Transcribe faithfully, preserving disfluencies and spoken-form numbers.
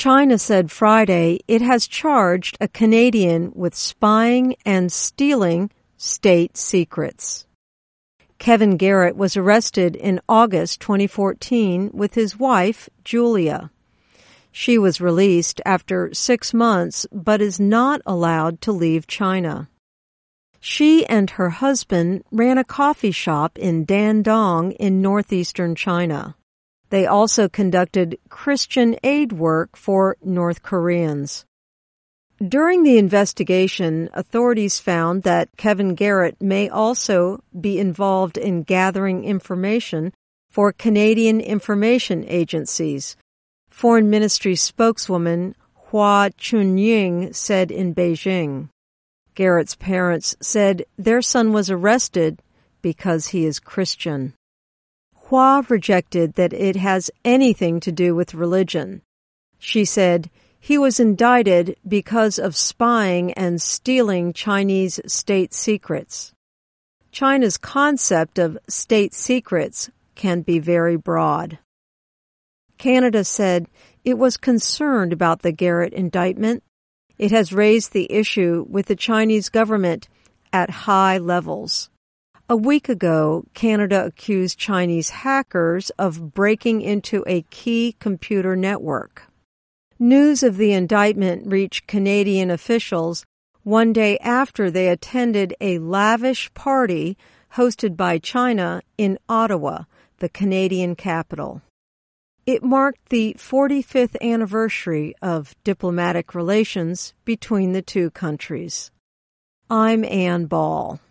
China said Friday it has charged a Canadian with spying and stealing state secrets. Kevin Garrett was arrested in August twenty fourteen with his wife, Julia. She was released after six months but is not allowed to leave China. She and her husband ran a coffee shop in Dandong in northeastern China. They also conducted Christian aid work for North Koreans. During the investigation, authorities found that Kevin Garrett may also be involved in gathering information for Canadian information agencies. Foreign Ministry spokeswoman Hua Chunying said in Beijing. Garrett's parents said their son was arrested because he is Christian. Hua rejected that it has anything to do with religion. She said he was indicted because of spying and stealing Chinese state secrets. China's concept of state secrets can be very broad. Canada said it was concerned about the Garrett indictment. It has raised the issue with the Chinese government at high levels. A week ago, Canada accused Chinese hackers of breaking into a key computer network. News of the indictment reached Canadian officials one day after they attended a lavish party hosted by China in Ottawa, the Canadian capital. It marked the forty-fifth anniversary of diplomatic relations between the two countries. I'm Ann Ball.